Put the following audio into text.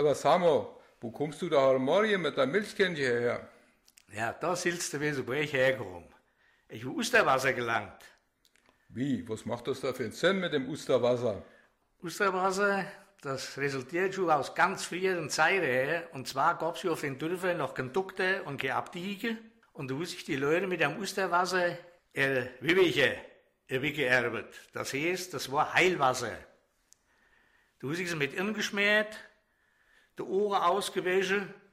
Aber sag mal, wo kommst du da heute Morgen mit der Milchkännchen her? Ja, da sitzt du wie so Brech hergekommen. Ich habe Osterwasser gelangt. Wie, was macht das da für einen Sinn mit dem Osterwasser? Osterwasser, das resultiert schon aus ganz früheren Zeiten her. Und zwar gab es ja auf den Dörfern noch keine Dukte und keine Abdiege. Und da haben sich die Leute mit dem Osterwasser weggeerbet. Das heißt, das war Heilwasser. Da haben sich sie mit ingeschmiert, die Ohren ausgewaschen